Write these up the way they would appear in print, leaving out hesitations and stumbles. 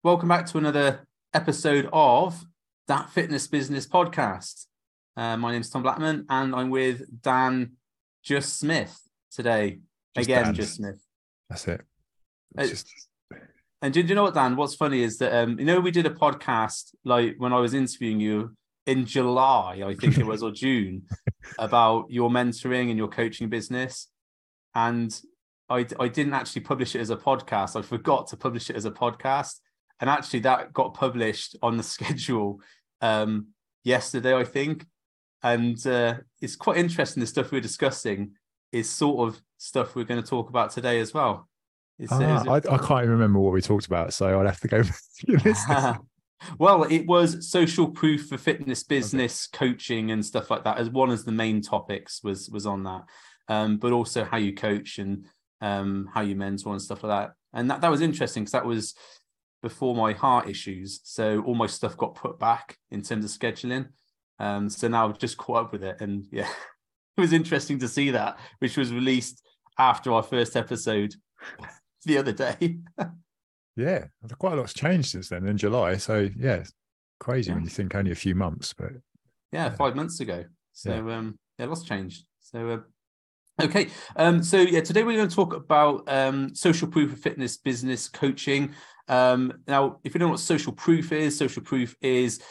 Welcome back to another episode of That Fitness Business Podcast. My name is Tom Blackman and I'm with Dan Just Smith today. Just Smith. That's it. And do you know what, Dan? What's funny is that, we did a podcast like when I was interviewing you in July, I think it was, or June, about your mentoring and your coaching business. And I didn't actually publish it as a podcast. I forgot to publish it as a podcast. And actually that got published on the schedule yesterday, I think. And it's quite interesting. The stuff we're discussing is sort of stuff we're going to talk about today as well. I can't even remember what we talked about, so I'd have to go through this. Well, it was social proof for fitness business, coaching and stuff like that, as one of the main topics was on that. But also how you coach and how you mentor and stuff like that. And that was interesting because that was before my heart issues. So all my stuff got put back in terms of scheduling. So now I've just caught up with it. And yeah, it was interesting to see that, which was released after our first episode the other day. Yeah, quite a lot's changed since then in July. So yeah, it's crazy when you think only a few months, but yeah, 5 months ago. So lots changed. So okay. Today we're going to talk about social proof of fitness business coaching. Now, if you don't know what social proof is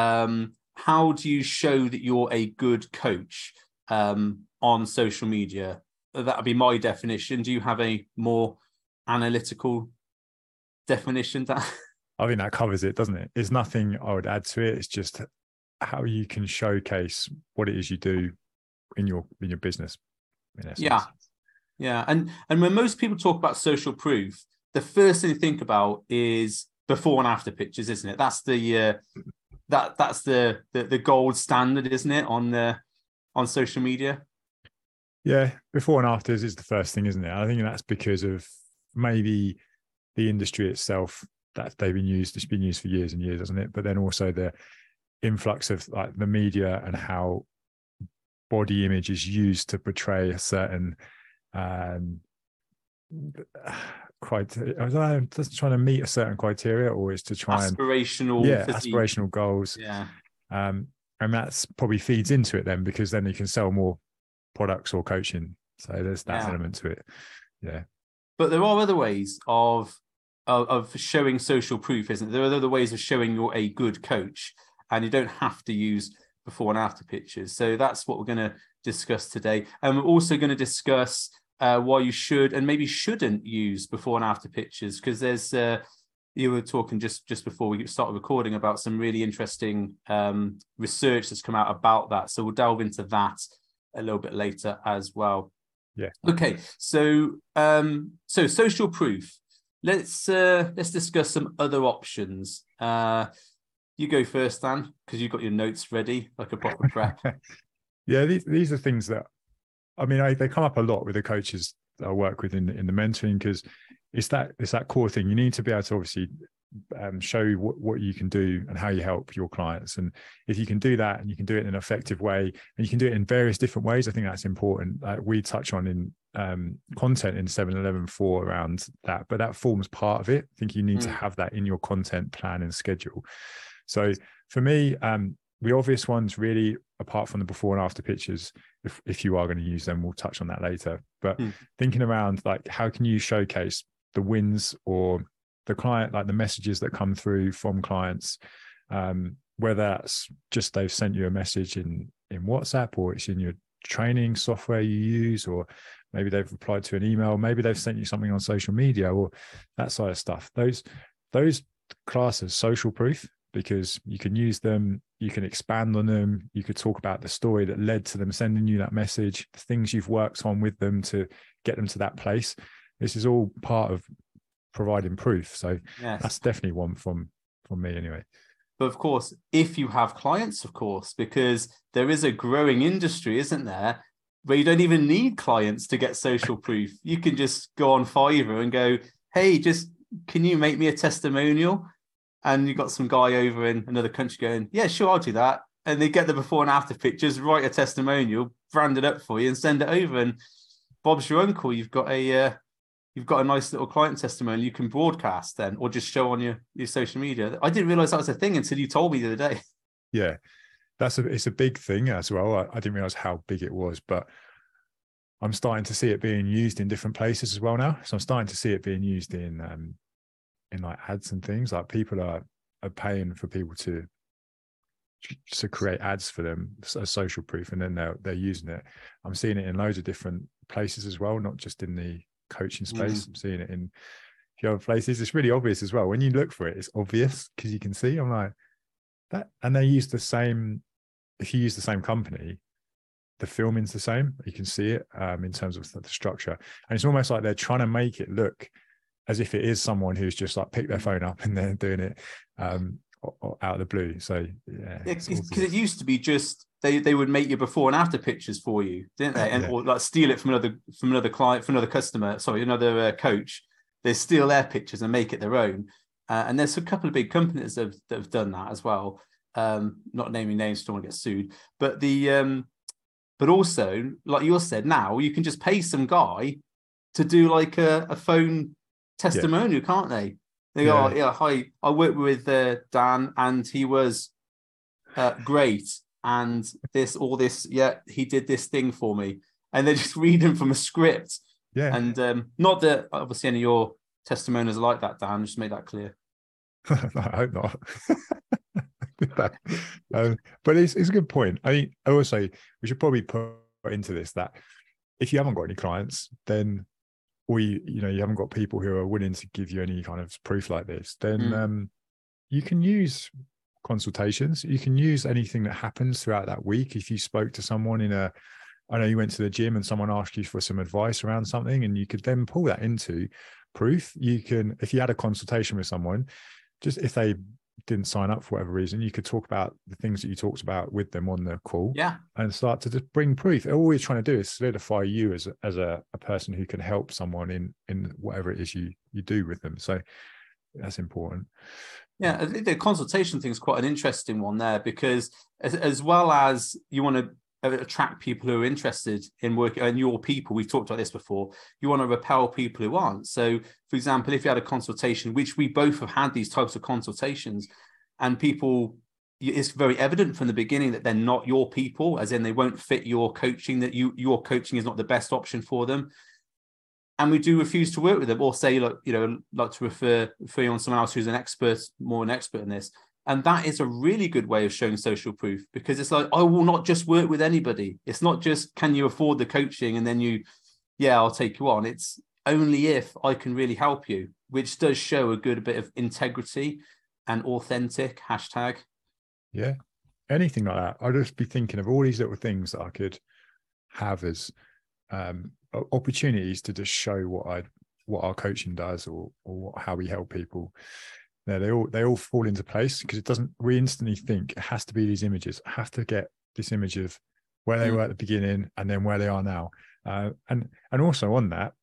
how do you show that you're a good coach on social media? That would be my definition. Do you have a more analytical definition? I think that covers it, doesn't it? There's nothing I would add to it. It's just how you can showcase what it is you do in your business. In essence. Yeah. And when most people talk about social proof, the first thing to think about is before and after pictures, isn't it? That's the that's the gold standard, isn't it, on social media? Yeah, before and afters is the first thing, isn't it? I think that's because of maybe the industry itself that it's been used for years and years, hasn't it? But then also the influx of like the media and how body image is used to portray a certain criteria. I don't know, just trying to meet a certain criteria, or is to try aspirational goals. Yeah. And that's probably feeds into it then, because then you can sell more products or coaching. So there's that element to it. Yeah. But there are other ways of showing social proof, isn't there? There are other ways of showing you're a good coach, and you don't have to use before and after pictures. So that's what we're going to discuss today. And we're also going to discuss why you should and maybe shouldn't use before and after pictures, because there's you were talking just before we started recording about some really interesting research that's come out about that. So we'll delve into that a little bit later as well. Yeah. Okay. So social proof. Let's discuss some other options. You go first, Dan, because you've got your notes ready, like a proper prep. Yeah, these are things that, I mean, they come up a lot with the coaches that I work with in the mentoring, because it's that core thing. You need to be able to obviously show what you can do and how you help your clients. And if you can do that, and you can do it in an effective way, and you can do it in various different ways, I think that's important. We touch on in content in 7-11-4 around that, but that forms part of it. I think you need to have that in your content plan and schedule. So for me, the obvious ones really, apart from the before and after pictures, if you are going to use them, we'll touch on that later. But thinking around, like, how can you showcase the wins or the client, like the messages that come through from clients, whether that's just they've sent you a message in WhatsApp, or it's in your training software you use, or maybe they've replied to an email, maybe they've sent you something on social media, or that sort of stuff. Those class as social proof, because you can use them, you can expand on them, you could talk about the story that led to them sending you that message, the things you've worked on with them to get them to that place. This is all part of providing proof. So that's definitely one from me anyway. But of course, if you have clients, of course, because there is a growing industry, isn't there, where you don't even need clients to get social proof. You can just go on Fiverr and go, hey, can you make me a testimonial? And you've got some guy over in another country going, yeah, sure, I'll do that. And they get the before and after pictures, write a testimonial, brand it up for you and send it over. And Bob's your uncle. You've got a you've got a nice little client testimonial you can broadcast then, or just show on your social media. I didn't realize that was a thing until you told me the other day. Yeah, it's a big thing as well. I didn't realize how big it was, but I'm starting to see it being used in different places as well now. So I'm starting to see it being used in like ads and things. Like people are paying for people to create ads for them as social proof, and then they're using it. I'm seeing it in loads of different places as well, not just in the coaching space. I'm seeing it in a few other places. It's really obvious as well. When you look for it, it's obvious because you can see. I'm like that, and they use the same. If you use the same company, the filming's the same. You can see it in terms of the structure, and it's almost like they're trying to make it look as if it is someone who's just like picked their phone up and they're doing it or out of the blue. So yeah, because it used to be just they would make your before and after pictures for you, didn't they? And or like steal it from another client, from another customer. Sorry, another coach. They steal their pictures and make it their own. And there's a couple of big companies that have done that as well. Not naming names, don't want to get sued. But but also, like you said, now you can just pay some guy to do like a phone testimonial, can't they? They go, hi, I worked with Dan and he was great. And he did this thing for me. And they're just reading from a script. Yeah. And not that obviously any of your testimonials are like that, Dan, just to make that clear. I hope not. But it's a good point. I mean, I will say we should probably put into this that if you haven't got any clients, then or you haven't got people who are willing to give you any kind of proof like this, then you can use consultations. You can use anything that happens throughout that week. If you spoke to someone I know you went to the gym and someone asked you for some advice around something, and you could then pull that into proof. You can, if you had a consultation with someone, just if they didn't sign up for whatever reason, you could talk about the things that you talked about with them on the call, and start to just bring proof. All we're trying to do is solidify you as a person who can help someone in whatever it is you do with them. So that's important. Yeah, I think the consultation thing is quite an interesting one there, because as well as you want to attract people who are interested in working and your people, we've talked about this before, you want to repel people who aren't. So for example, if you had a consultation, which we both have had these types of consultations, and people, it's very evident from the beginning that they're not your people, as in they won't fit your coaching, that your coaching is not the best option for them, and we do refuse to work with them, or say, like, like to refer you on someone else who's more an expert in this. And that is a really good way of showing social proof, because it's like, I will not just work with anybody. It's not just, can you afford the coaching? And then I'll take you on. It's only if I can really help you, which does show a good bit of integrity and authentic hashtag. Yeah. Anything like that. I'd just be thinking of all these little things that I could have as opportunities to just show what our coaching does, or how we help people. No, they all fall into place, because we instantly think it has to be these images. I have to get this image of where they were at the beginning and then where they are now. And also on that,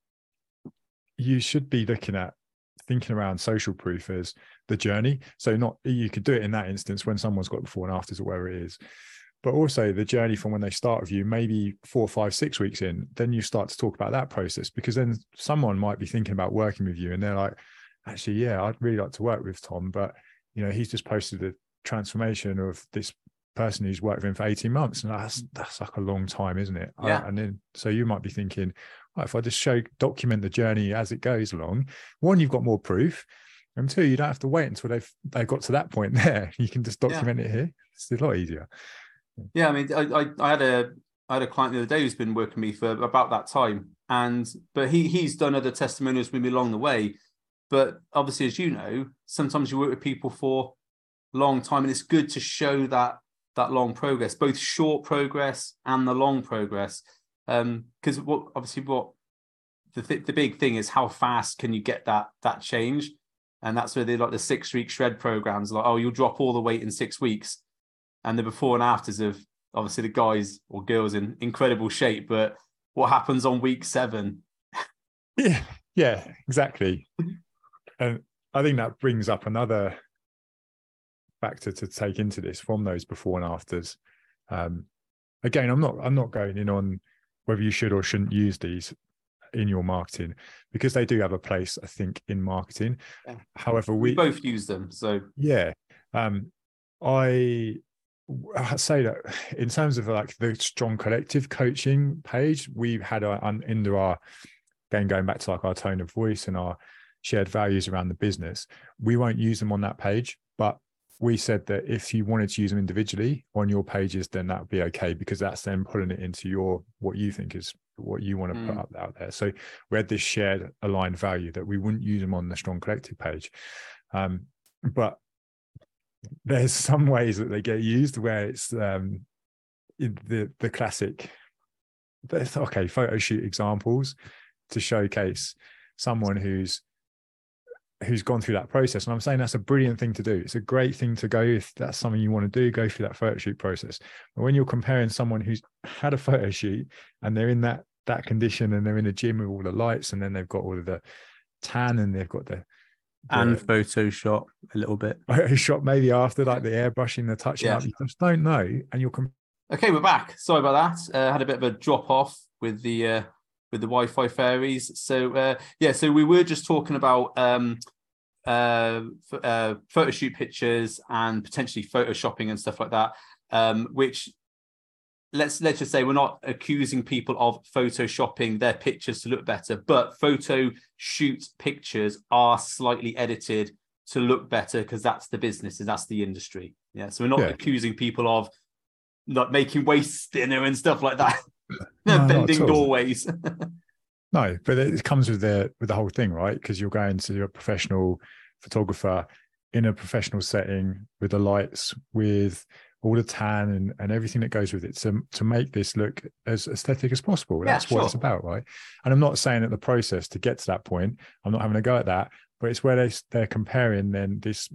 you should be thinking around social proof as the journey. So you could do it in that instance when someone's got before and afters or wherever it is, but also the journey from when they start with you, maybe 4, 5, 6 weeks in, then you start to talk about that process, because then someone might be thinking about working with you and they're like, actually, yeah, I'd really like to work with Tom, but he's just posted a transformation of this person who's worked with him for 18 months, and that's like a long time, isn't it? Yeah. And then so you might be thinking, if I just document the journey as it goes along, one, you've got more proof, and two, you don't have to wait until they've got to that point there. You can just document it here. It's a lot easier. Yeah, I mean, I had a client the other day who's been working with me for about that time, but he's done other testimonials with me along the way. But obviously, as you know, sometimes you work with people for a long time, and it's good to show that long progress, both short progress and the long progress. Because the big thing is, how fast can you get that change? And that's where they like the 6-week shred programs, like, oh, you'll drop all the weight in 6 weeks. And the before and afters of obviously the guys or girls in incredible shape. But what happens on week 7? Yeah, exactly. And I think that brings up another factor to take into this from those before and afters. Again, I'm not going in on whether you should or shouldn't use these in your marketing, because they do have a place, I think, in marketing. Yeah. However, we both use them. So yeah, I say that in terms of like the Strong Collective coaching page, we've had into our going back to like our tone of voice and our shared values around the business. We won't use them on that page, but we said that if you wanted to use them individually on your pages, then that would be okay, because that's then putting it into what you think is what you want to put up out there. So we had this shared aligned value that we wouldn't use them on the Strong Collective page. But there's some ways that they get used where it's the classic, photo shoot examples to showcase someone who's gone through that process. And I'm saying that's a brilliant thing to do. It's a great thing to go, if that's something you want to do, go through that photo shoot process. But when you're comparing someone who's had a photo shoot and they're in that condition and they're in a gym with all the lights, and then they've got all of the tan and they've got the and Photoshop a little bit. Photoshop maybe after, like the airbrushing, the touching up, you just don't know. And you're okay, we're back. Sorry about that. Had a bit of a drop off with the Wi-Fi fairies. So so we were just talking about photo shoot pictures and potentially photoshopping and stuff like that, which let's just say we're not accusing people of photoshopping their pictures to look better, but photo shoot pictures are slightly edited to look better because that's the business and that's the industry. Yeah, so we're not accusing people of not making waste dinner and stuff like that. Bending doorways. No, but it comes with the whole thing, right? Because you're going to a professional photographer in a professional setting with the lights, with all the tan and everything that goes with it, to make this look as aesthetic as possible. That's what it's about, right? And I'm not saying that the process to get to that point, I'm not having a go at that, but it's where they're comparing then this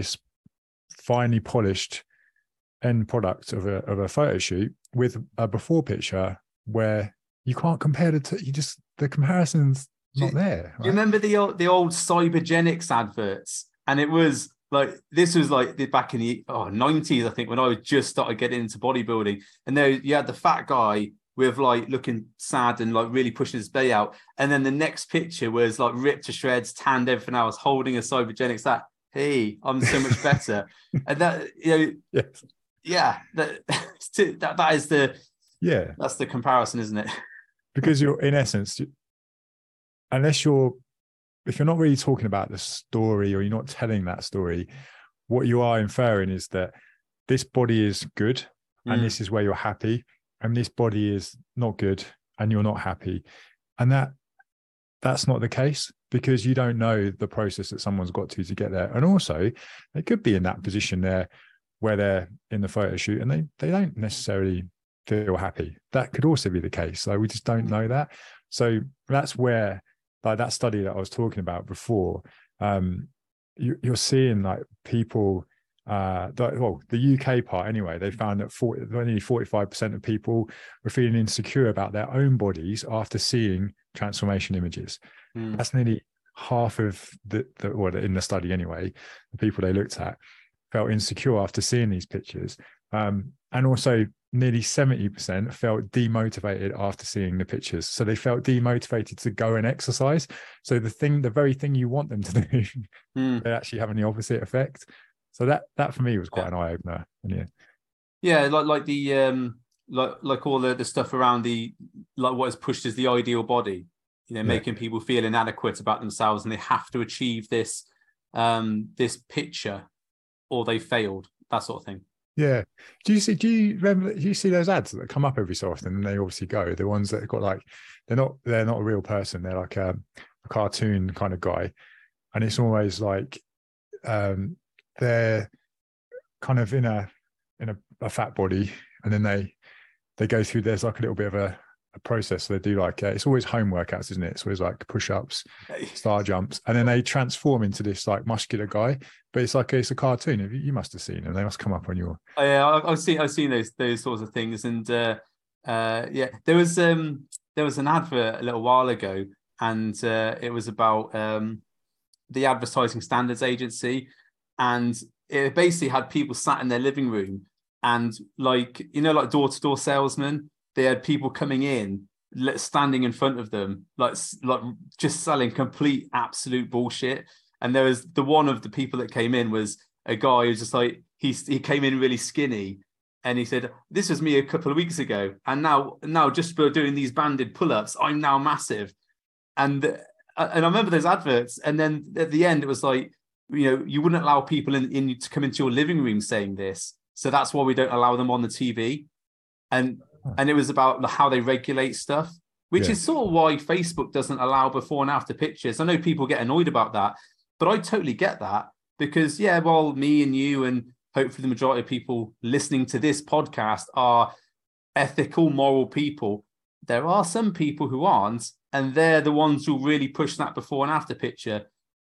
finely polished end product of a photo shoot with a before picture where you can't compare the comparison's not there. Right? Do you remember the old Cybergenics adverts? And it was like, this was like back in the 90s, I think, when I was just started getting into bodybuilding. And there you had the fat guy with like looking sad and like really pushing his belly out. And then the next picture was like ripped to shreds, tanned, everything else, holding a Cybergenics that, hey, I'm so much better. And that, yes. Yeah, that is that's the comparison, isn't it? Because you're, in essence, if you're not really talking about the story, or you're not telling that story, what you are inferring is that this body is good and this is where you're happy, and this body is not good and you're not happy. And that's not the case, because you don't know the process that someone's got to get there. And also they could be in that position there where they're in the photo shoot and they don't necessarily feel happy. That could also be the case. So we just don't know that. So that's where, like that study that I was talking about before, you're seeing like people, the UK part anyway, they found that only 45% of people were feeling insecure about their own bodies after seeing transformation images. That's nearly half of in the study anyway, the people they looked at felt insecure after seeing these pictures. And also nearly 70% felt demotivated after seeing the pictures. So they felt demotivated to go and exercise. So the very thing you want them to do, they're actually having the opposite effect. So that for me was quite an eye opener. Like the like all the stuff around the, like what is pushed as the ideal body, making people feel inadequate about themselves, and they have to achieve this this picture or they failed, that sort of thing. Yeah. Do you see those ads that come up every so often, and they obviously go, the ones that have got like, they're not a real person, they're like a cartoon kind of guy, and it's always like they're kind of in a fat body, and then they go through, there's like a little bit of a process. So they do like it's always home workouts, isn't it? It's always like push-ups, star jumps, and then they transform into this like muscular guy, but it's a cartoon. You must have seen them. They must come up on your I've seen those sorts of things. And there was an advert a little while ago, and it was about the Advertising Standards Agency, and it basically had people sat in their living room, and like door-to-door salesmen, they had people coming in standing in front of them, like just selling complete absolute bullshit. And there was the one of the people that came in was a guy who's just like, he came in really skinny, and he said, this was me a couple of weeks ago, and now just for doing these banded pull-ups, I'm now massive. And I remember those adverts, and then at the end it was like, you wouldn't allow people in to come into your living room saying this, so that's why we don't allow them on the TV. And it was about how they regulate stuff, which is sort of why Facebook doesn't allow before and after pictures. I know people get annoyed about that, but I totally get that, because while me and you and hopefully the majority of people listening to this podcast are ethical, moral people, there are some people who aren't, and they're the ones who really push that before and after picture.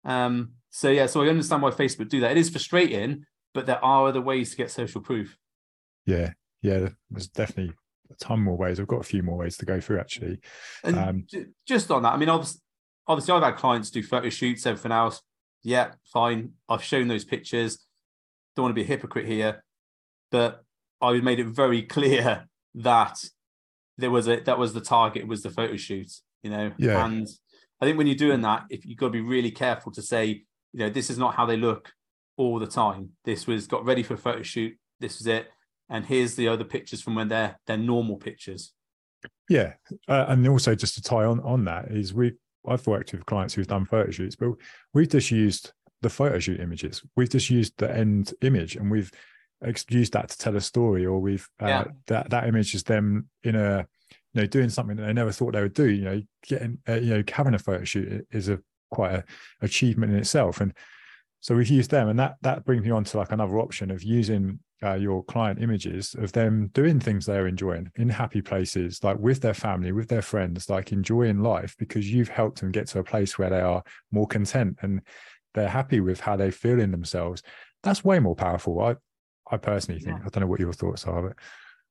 So I understand why Facebook do that. It is frustrating, but there are other ways to get social proof. Yeah, there's definitely a ton more ways. I've got a few more ways to go through, actually. And just on that, I mean, obviously I've had clients do photo shoots, everything else. Yeah, fine. I've shown those pictures. Don't want to be a hypocrite here, but I made it very clear that that was the target, was the photo shoot, Yeah. And I think when you're doing that, if you've got to be really careful to say, this is not how they look all the time. This was got ready for a photo shoot. This was it. And here's the other pictures from when they're normal pictures. Yeah. And also just to tie on that is I've worked with clients who've done photo shoots, but we've just used the photo shoot images. We've just used the end image, and we've used that to tell a story, or we've that image is them in a doing something that they never thought they would do. Getting having a photo shoot is quite an achievement in itself, and so we've used them, and that brings me on to like another option of using your client images of them doing things they're enjoying in happy places, like with their family, with their friends, like enjoying life, because you've helped them get to a place where they are more content and they're happy with how they feel in themselves. That's way more powerful. I personally think. I don't know what your thoughts are, but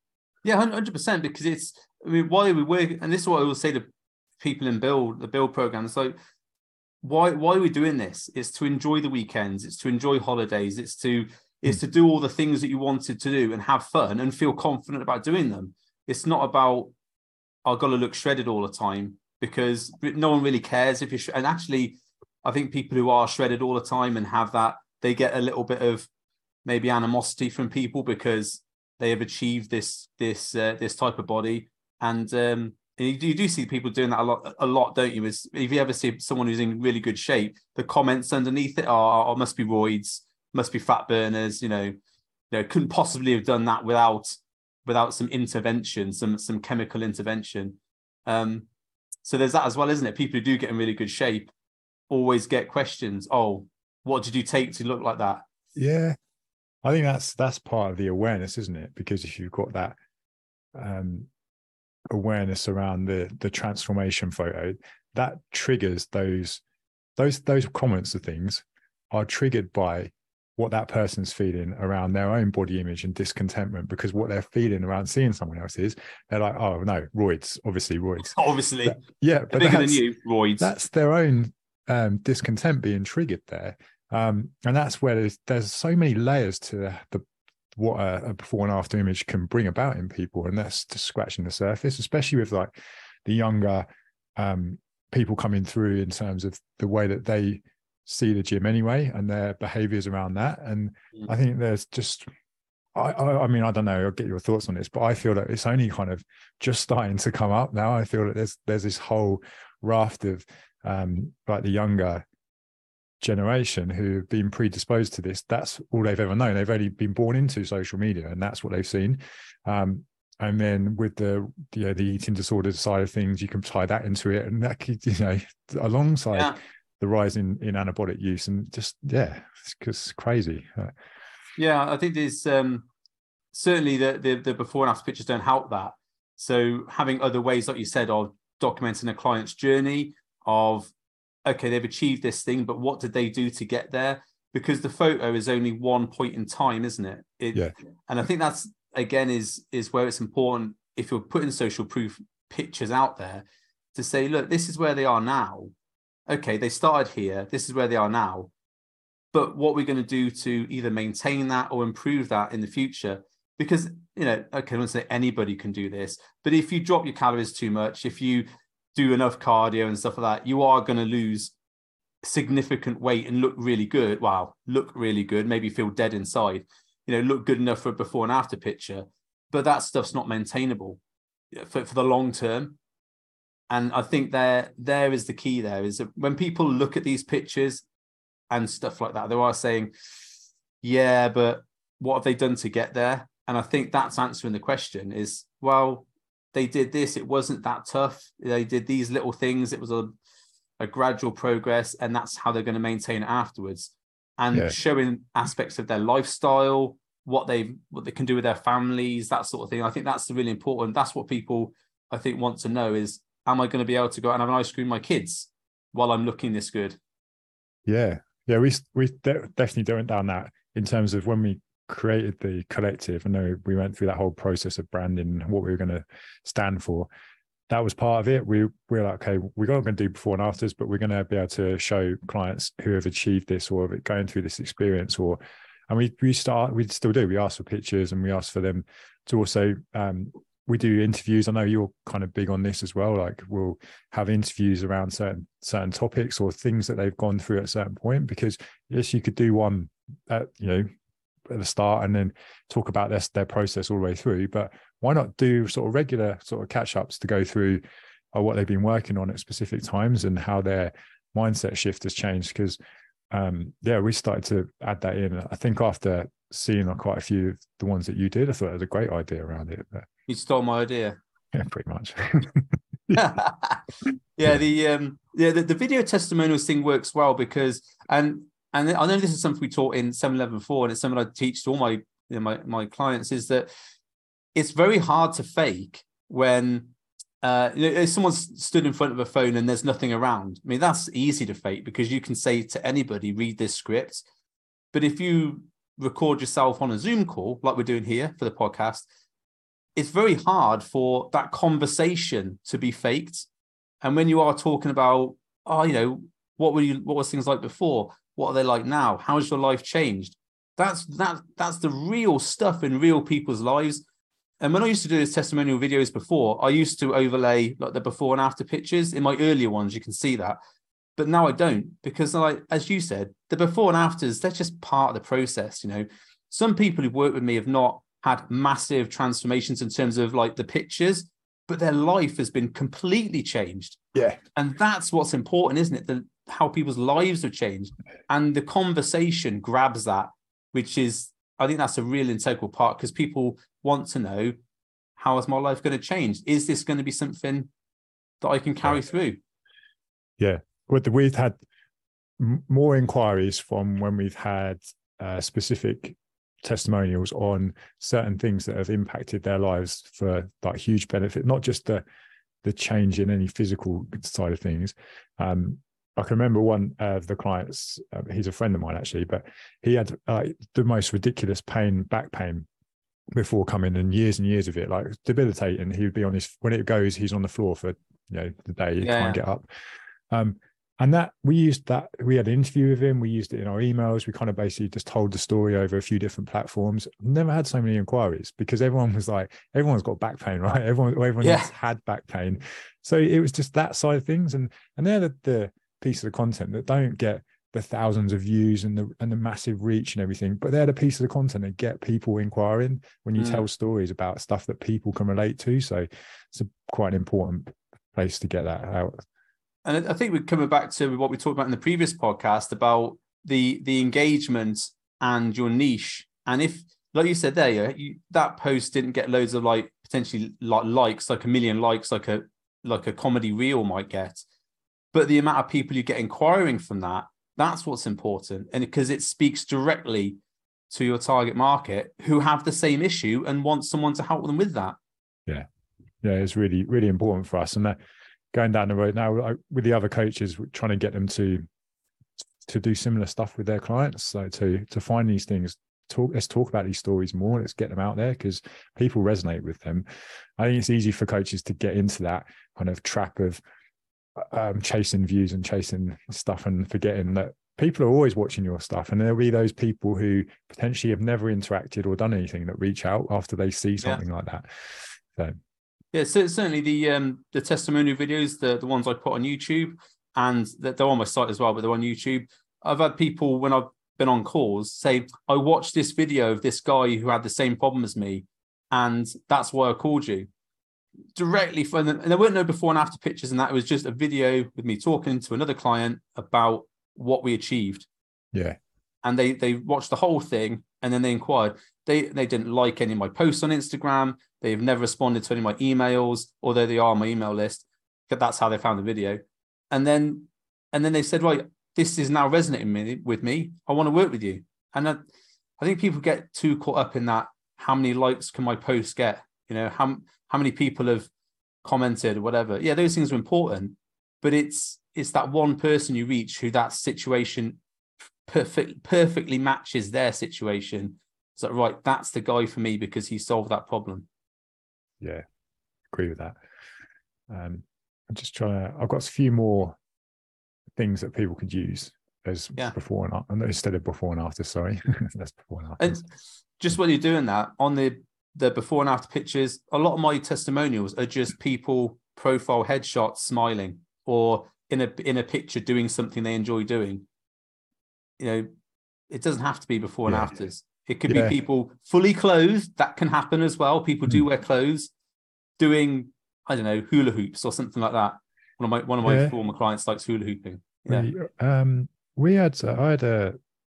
100%, because why we work, and this is what I will say to people in the build program. So why are we doing this? It's to enjoy the weekends. It's to enjoy holidays. It's to do all the things that you wanted to do and have fun and feel confident about doing them. It's not about, I've got to look shredded all the time, because no one really cares if you're. And actually, I think people who are shredded all the time and have that, they get a little bit of maybe animosity from people because they have achieved this type of body. And you do see people doing that a lot, don't you? If you ever see someone who's in really good shape, the comments underneath it are must be roids, must be fat burners, couldn't possibly have done that without some intervention, some chemical intervention. So there's that as well, isn't it? People who do get in really good shape always get questions. Oh, what did you take to look like that? Yeah, I think that's part of the awareness, isn't it? Because if you've got that awareness around the transformation photo, that triggers those comments of things are triggered by what that person's feeling around their own body image and discontentment, because what they're feeling around seeing someone else is, they're like, oh no, roids, obviously roids. Obviously. But bigger than you, roids. That's their own discontent being triggered there. And that's where there's so many layers to what a before and after image can bring about in people. And that's just scratching the surface, especially with like the younger people coming through in terms of the way that they see the gym anyway and their behaviors around that. And I think there's just, I mean, I don't know, I'll get your thoughts on this, but I feel that it's only kind of just starting to come up now. I feel that there's this whole raft of like the younger generation who've been predisposed to this. That's all they've ever known. They've only been born into social media, and that's what they've seen. And then with the eating disorder side of things, you can tie that into it, and that could, alongside the rise in anabolic use, and just it's crazy. I think there's certainly the before and after pictures don't help that. So having other ways, like you said, of documenting a client's journey of, okay, they've achieved this thing, but what did they do to get there? Because the photo is only one point in time, isn't it? And I think that's, again, is where it's important, if you're putting social proof pictures out there, to say, look, this is where they are now. Okay, they started here. This is where they are now. But what we're going to do to either maintain that or improve that in the future. because, okay, I don't want to say anybody can do this, but if you drop your calories too much, if you do enough cardio and stuff like that, you are going to lose significant weight and look really good. Wow, look really good, maybe feel dead inside, look good enough for a before and after picture, but that stuff's not maintainable for the long term. And I think there is the key there, is that when people look at these pictures and stuff like that, they are saying, yeah, but what have they done to get there? And I think that's answering the question is, well, they did this, it wasn't that tough. They did these little things, it was a gradual progress, and that's how they're going to maintain it afterwards. And showing aspects of their lifestyle, what they can do with their families, that sort of thing. I think that's really important. That's what people, I think, want to know is, am I going to be able to go out and have an ice cream with my kids while I'm looking this good? Yeah. We definitely went down that in terms of when we created the collective. I know we went through that whole process of branding, what we were going to stand for. That was part of it. We were like, okay, we're not going to do before and afters, but we're going to be able to show clients who have achieved this or have going through this experience. And we still do. We ask for pictures, and we ask for them to also, we do interviews. I know you're kind of big on this as well. Like, we'll have interviews around certain topics or things that they've gone through at a certain point, because yes, you could do one at the start and then talk about their process all the way through, but why not do sort of regular sort of catch-ups to go through what they've been working on at specific times and how their mindset shift has changed? Because we started to add that in. I think after seeing quite a few of the ones that you did, I thought it was a great idea around it. But you stole my idea. Yeah, pretty much. The video testimonials thing works well because, and I know this is something we taught in 711 before, and it's something I teach to all my clients, is that it's very hard to fake when if someone's stood in front of a phone and there's nothing around. I mean, that's easy to fake because you can say to anybody, read this script. But if you record yourself on a Zoom call, like we're doing here for the podcast, it's very hard for that conversation to be faked. And when you are talking about, what was things like before? What are they like now? How has your life changed? That's the real stuff in real people's lives. And when I used to do those testimonial videos before, I used to overlay like the before and after pictures. In my earlier ones, you can see that. But now I don't, because like, as you said, the before and afters, they're just part of the process. Some people who've worked with me have not had massive transformations in terms of like the pictures, but their life has been completely changed. Yeah. And that's what's important, isn't it? How people's lives have changed. And the conversation grabs that, which is, I think that's a real integral part, because people want to know, how is my life going to change? Is this going to be something that I can carry through? Yeah. We've had more inquiries from when we've had specific testimonials on certain things that have impacted their lives for like huge benefit, not just the change in any physical side of things. I can remember one of the clients, he's a friend of mine actually, but he had the most ridiculous back pain before coming, and years of it, like debilitating. He would be when it goes, he's on the floor for the day, he can't get up. And that we had an interview with him, we used it in our emails, we kind of basically just told the story over a few different platforms. Never had so many inquiries, because everyone was like, everyone's got back pain, right? Everyone has had back pain. So it was just that side of things. And they're the piece of the content that don't get the thousands of views and the massive reach and everything, but they're the piece of the content that get people inquiring when you tell stories about stuff that people can relate to. So it's quite an important place to get that out. And I think we're coming back to what we talked about in the previous podcast about the engagement and your niche. And if, like you said there, that post didn't get loads of potentially likes, like 1 million likes, like a comedy reel might get, but the amount of people you get inquiring from that's what's important. And because it speaks directly to your target market who have the same issue and want someone to help them with that. Yeah, it's really, really important for us. And going down the road now with the other coaches, we're trying to get them to do similar stuff with their clients. So to find these things, let's talk about these stories more. Let's get them out there, because people resonate with them. I think it's easy for coaches to get into that kind of trap of chasing views and chasing stuff and forgetting that people are always watching your stuff, and there'll be those people who potentially have never interacted or done anything that reach out after they see something like that. So yeah, so certainly the testimonial videos, the ones I put on YouTube, and they're on my site as well, but they're on YouTube. I've had people, when I've been on calls, say, I watched this video of this guy who had the same problem as me, and that's why I called you. Directly from them, and there weren't no before and after pictures, and that was just a video with me talking to another client about what we achieved. Yeah. And they watched the whole thing, and then they inquired. They didn't like any of my posts on Instagram. They've never responded to any of my emails, although they are on my email list. But that's how they found the video. And then they said, right, this is now resonating with me. I want to work with you. And I think people get too caught up in that. How many likes can my post get? You know, how many people have commented or whatever. Yeah, those things are important, but it's that one person you reach who that situation perfectly matches their situation. It's like, right, that's the guy for me because he solved that problem. Yeah, agree with that. I'm just I've got a few more things that people could use as before and after, instead of before and after, sorry. That's before and after. And just when you're doing that, on the before and after pictures, a lot of my testimonials are just people profile headshots smiling, or in a picture doing something they enjoy doing. You know, it doesn't have to be before and afters. It could be people fully clothed. That can happen as well. People do wear clothes, doing, I don't know, hula hoops or something like that. One of my former clients likes hula hooping. Yeah. I had a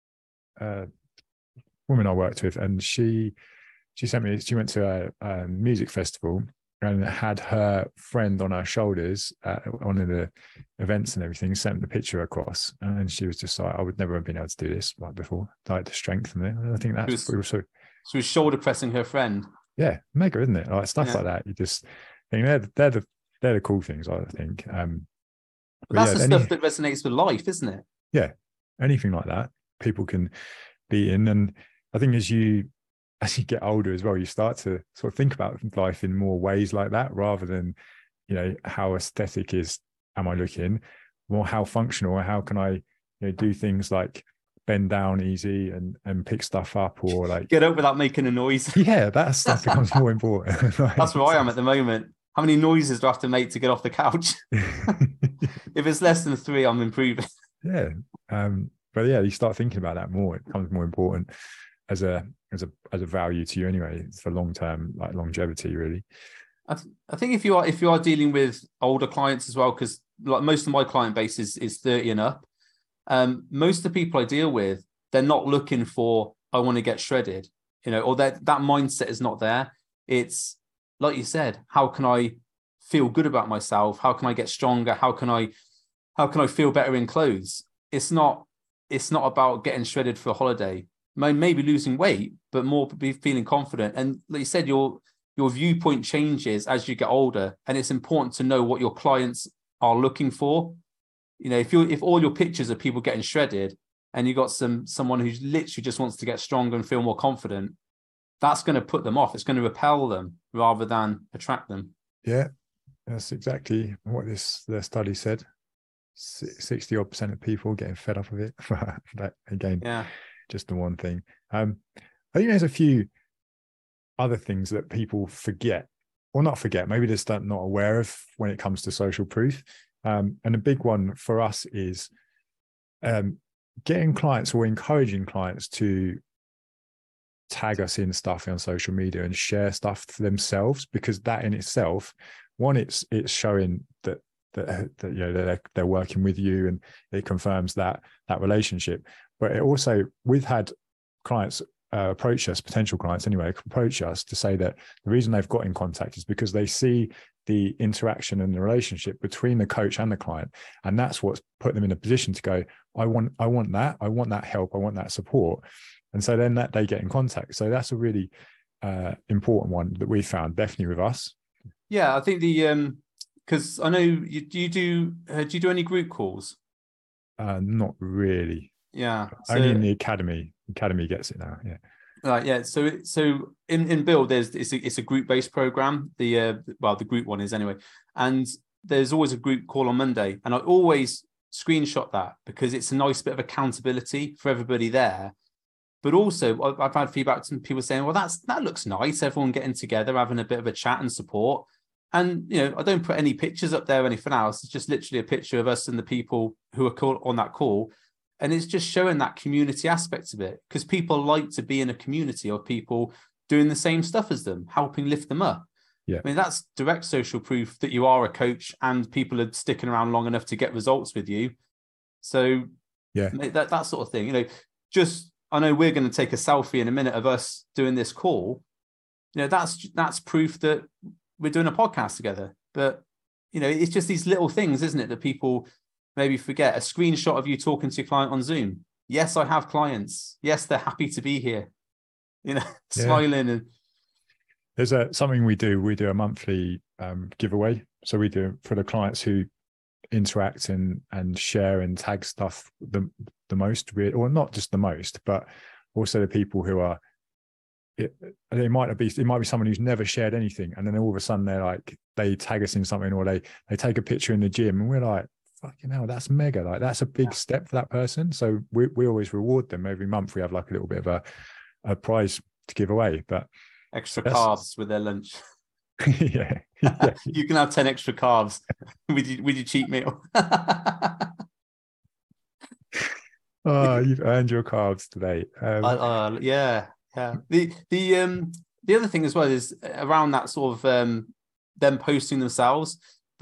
woman I worked with, and she went to a music festival and had her friend on her shoulders at one of the events and everything, sent the picture across, and she was just like, I would never have been able to do this like before, like to strengthen it. And I think that's so she was shoulder pressing her friend. Yeah, mega, isn't it? Like stuff like that. You just think they're the cool things, I think. But that's the stuff that resonates with life, isn't it? Yeah, anything like that people can be in. And I think as you get older as well, you start to sort of think about life in more ways like that, rather than, you know, how aesthetic am I looking, more how functional, or how can I, you know, do things like bend down easy and pick stuff up, or like get up without making a noise. Yeah, that stuff becomes more important. That's where I am at the moment. How many noises do I have to make to get off the couch? If it's less than 3, I'm improving. Yeah. But yeah, you start thinking about that more. It becomes more important as a value to you anyway, for long-term, like longevity, really. I think if you are dealing with older clients as well, because like most of my client base is 30 and up, most of the people I deal with, they're not looking for, I want to get shredded, you know, or that mindset is not there. It's like you said, how can I feel good about myself? How can I get stronger? How can I feel better in clothes? It's not about getting shredded for a holiday. Maybe losing weight, but more be feeling confident. And like you said, your viewpoint changes as you get older, and it's important to know what your clients are looking for. You know, if all your pictures are people getting shredded, and you got someone who literally just wants to get stronger and feel more confident, that's going to put them off. It's going to repel them rather than attract them. Yeah, that's exactly what the study said. 60% of people getting fed up of it. That again, just the one thing. I think there's a few other things that people forget, or not forget, maybe just not aware of when it comes to social proof. And a big one for us is getting clients, or encouraging clients, to tag us in stuff on social media and share stuff for themselves, because that in itself, one, it's showing that you know they're working with you, and it confirms that relationship. But it also, we've had clients approach us, potential clients anyway, approach us to say that the reason they've got in contact is because they see the interaction and the relationship between the coach and the client, and that's what's put them in a position to go, I want that help, I want that support. And so then that they get in contact. So that's a really important one that we found, definitely with us. Yeah, I think because I know you do you do any group calls? Not really. Yeah, only in the academy. Academy gets it now. Yeah. Right. Yeah. So in Build, it's a group based program. The group one is anyway, and there's always a group call on Monday, and I always screenshot that, because it's a nice bit of accountability for everybody there. But also, I've had feedback from people saying, well, that looks nice, everyone getting together, having a bit of a chat and support. And, I don't put any pictures up there or anything else. It's just literally a picture of us and the people who are on that call. And it's just showing that community aspect of it, because people like to be in a community of people doing the same stuff as them, helping lift them up. Yeah. I mean, that's direct social proof that you are a coach and people are sticking around long enough to get results with you. So yeah, that sort of thing, I know we're going to take a selfie in a minute of us doing this call. That's proof that we're doing a podcast together. But, it's just these little things, isn't it, that people maybe forget. A screenshot of you talking to your client on Zoom. Yes, I have clients. Yes, they're happy to be here, smiling. And there's something we do a monthly giveaway. So we do for the clients who interact and share and tag stuff the most, or not just the most, but also the people who are, it might be someone who's never shared anything, and then all of a sudden they tag us in something, or they take a picture in the gym, and we're like, fucking hell, that's mega, like that's a big step for that person. So we always reward them every month. We have like a little bit of a prize to give away, but extra carbs with their lunch. yeah. You can have 10 extra carbs with your cheat meal. Oh, you've earned your carbs today. Yeah. The other thing as well is around that sort of them posting themselves.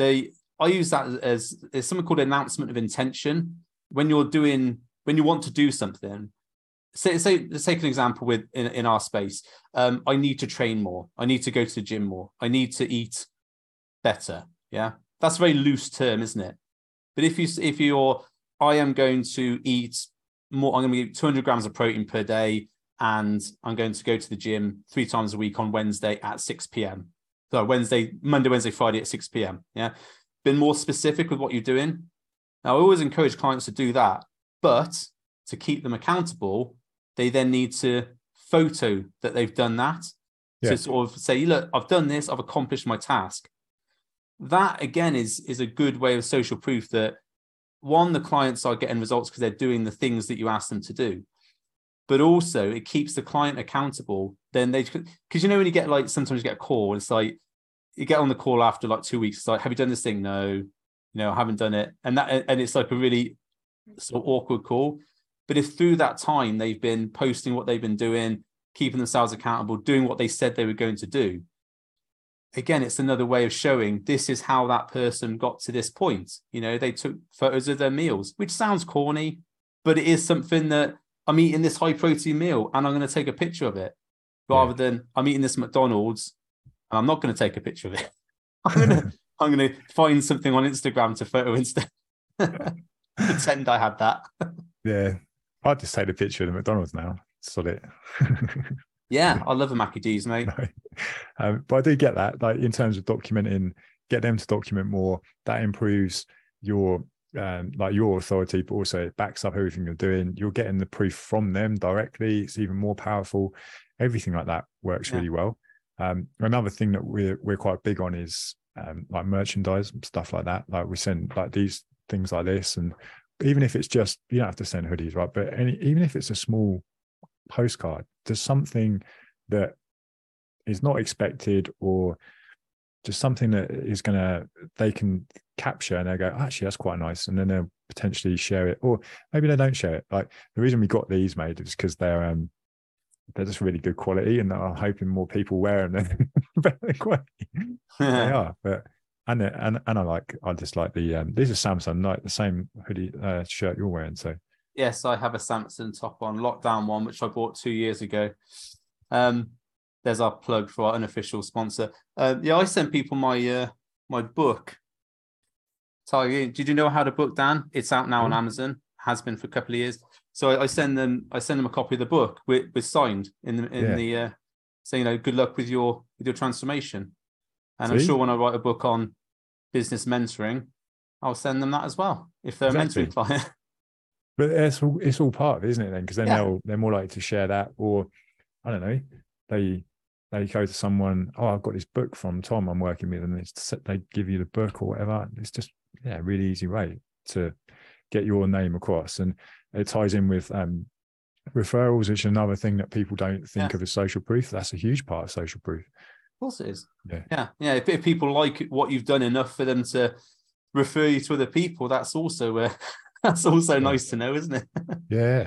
I use that as something called announcement of intention. When you want to do something, let's take an example in our space. I need to train more. I need to go to the gym more. I need to eat better. Yeah, that's a very loose term, isn't it? But if you're I am going to eat more. I'm going to eat 200 grams of protein per day, and I'm going to go to the gym 3 times a week on Wednesday at 6 p.m. So Monday, Wednesday, Friday at 6 p.m. Yeah, been more specific with what you're doing. Now, I always encourage clients to do that, but to keep them accountable, they then need to photo that they've done that. Yeah. To sort of say, look, I've done this, I've accomplished my task. That again is a good way of social proof that, one, the clients are getting results because they're doing the things that you ask them to do, but also it keeps the client accountable. Then because when you get sometimes you get a call, and it's like you get on the call after 2 weeks, it's like, have you done this thing? No, I haven't done it, and it's like a really sort of awkward call. But if through that time they've been posting what they've been doing, keeping themselves accountable, doing what they said they were going to do, again, it's another way of showing this is how that person got to this point. They took photos of their meals, which sounds corny, but it is something that I'm eating this high protein meal and I'm going to take a picture of it, rather than I'm eating this McDonald's and I'm not going to take a picture of it. I'm going to find something on Instagram to photo instead. Pretend I had that. Yeah. I'd just take a picture of the McDonald's now. Sod it. Yeah, I love a Mackie D's, mate. No. But I do get that. In terms of documenting, get them to document more. That improves your your authority, but also it backs up everything you're doing. You're getting the proof from them directly. It's even more powerful. Everything like that works really well. Another thing that we're quite big on is merchandise, stuff like that. We send these things like this, and even if it's just, you don't have to send hoodies, right? But even if it's a small postcard, there's something that is not expected, or just something that is they can capture and they go, actually, that's quite nice. And then they'll potentially share it, or maybe they don't share it. The reason we got these made is because they're just really good quality, and I'm hoping more people wear them better quality. They are, but I just like these are Samsung, the same hoodie shirt you're wearing. So yes, I have a Samsung top on, lockdown one, which I bought 2 years ago. There's our plug for our unofficial sponsor. I send people my my book. Did you know how to book, Dan? It's out now on Amazon. Has been for a couple of years. So I send them a copy of the book with signed in the saying, good luck with your transformation. And I'm sure when I write a book on business mentoring, I'll send them that as well if they're a mentoring client. But it's all part of it, isn't it? Then, because then they're more likely to share that, or I don't know, they go to someone. Oh, I've got this book from Tom I'm working with, and they give you the book or whatever. It's just really easy way to get your name across. And it ties in with referrals, which is another thing that people don't think of as social proof. That's a huge part of social proof. Of course it is. Yeah. If people like what you've done enough for them to refer you to other people, that's also nice to know, isn't it? Yeah.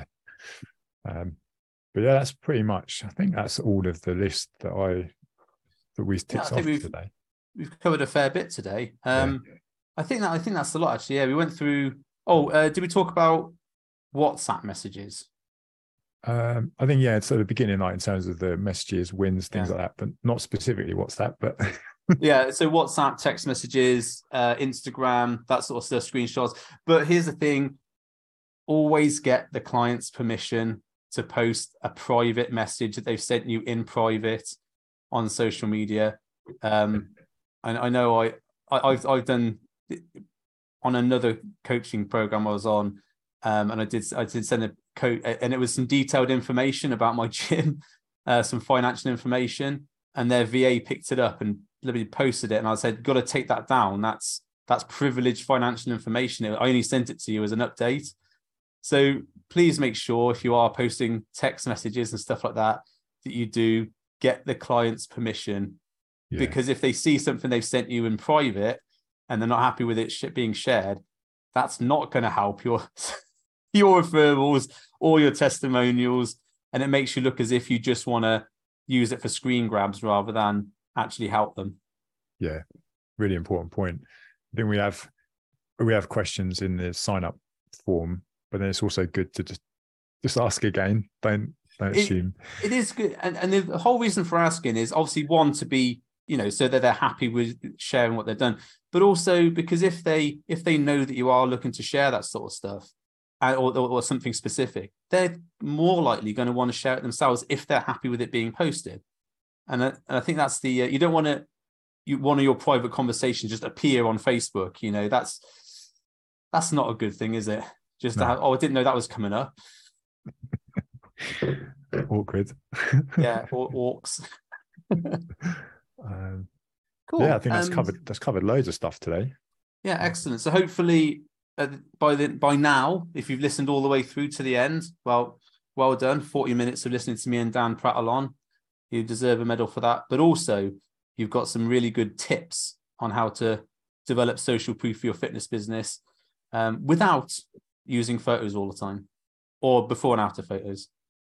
But yeah, that's pretty much, I think that's all of the list that we ticked off today. We've covered a fair bit today. I think that's a lot, actually. Yeah, we went through. Did we talk about WhatsApp messages? I think, it's at the beginning, like in terms of the messages, wins, things like that, but not specifically WhatsApp, but yeah. So WhatsApp, text messages, Instagram, that sort of stuff, screenshots. But here's the thing: always get the client's permission to post a private message that they've sent you in private on social media. And I know I've done on another coaching program I was on, and I did send a code, and it was some detailed information about my gym, some financial information, and their VA picked it up and literally posted it, and I said, "Got to take that down. That's privileged financial information. I only sent it to you as an update." So please make sure if you are posting text messages and stuff like that, that you do get the client's permission, because if they see something they've sent you in private and they're not happy with it being shared, that's not going to help your referrals or your testimonials, and it makes you look as if you just want to use it for screen grabs rather than actually help them. Yeah, really important point. I think we have questions in the sign up form, but then it's also good to just ask again. Don't assume. It is good, and the whole reason for asking is obviously one, to be, so that they're happy with sharing what they've done, but also because if they know that you are looking to share that sort of stuff, or something specific, they're more likely going to want to share it themselves if they're happy with it being posted. And I think that's the you don't want to one of your private conversations just appear on Facebook. That's not a good thing, is it? Just no. I didn't know that was coming up. Awkward. Yeah, or orcs. Cool. Yeah, I think that's covered loads of stuff today. Yeah, excellent. So hopefully by now, if you've listened all the way through to the end, well done. 40 minutes of listening to me and Dan prattle on. You deserve a medal for that. But also, you've got some really good tips on how to develop social proof for your fitness business without using photos all the time, or before and after photos.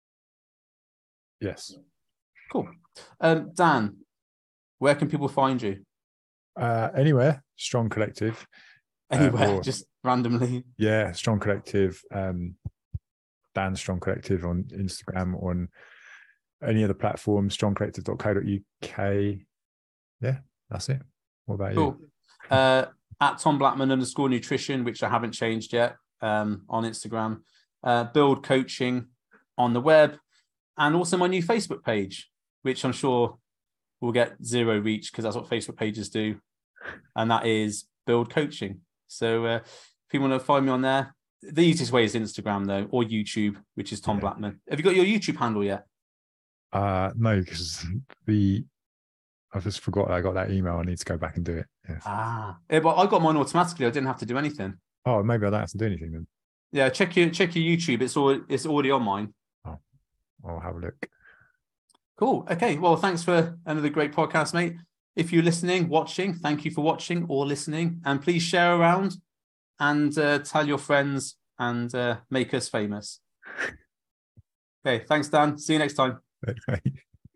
Yes. Cool. Dan, where can people find you? Anywhere. Strong Collective. Anywhere, just randomly. Yeah, Strong Collective. Dan Strong Collective on Instagram, on any other platform, strongcollective.co.uk. Yeah, that's it. What about you? At Tom Blackman _nutrition, which I haven't changed yet, on Instagram. Build Coaching on the web, and also my new Facebook page, which I'm sure will get 0 reach because that's what Facebook pages do, and that is Build Coaching. So if you want to find me on there, the easiest way is Instagram though, or YouTube, which is Tom Blackman. Have you got your YouTube handle yet? No, because I just forgot I got that email. I need to go back and do it. Yes. But I got mine automatically. I didn't have to do anything. Oh, maybe I don't have to do anything then. Yeah, check your YouTube. It's already on mine. Oh, I'll have a look. Cool. Okay. Well, thanks for another great podcast, mate. If you're listening, watching, thank you for watching or listening, and please share around and tell your friends and make us famous. Okay. Thanks, Dan. See you next time. Okay.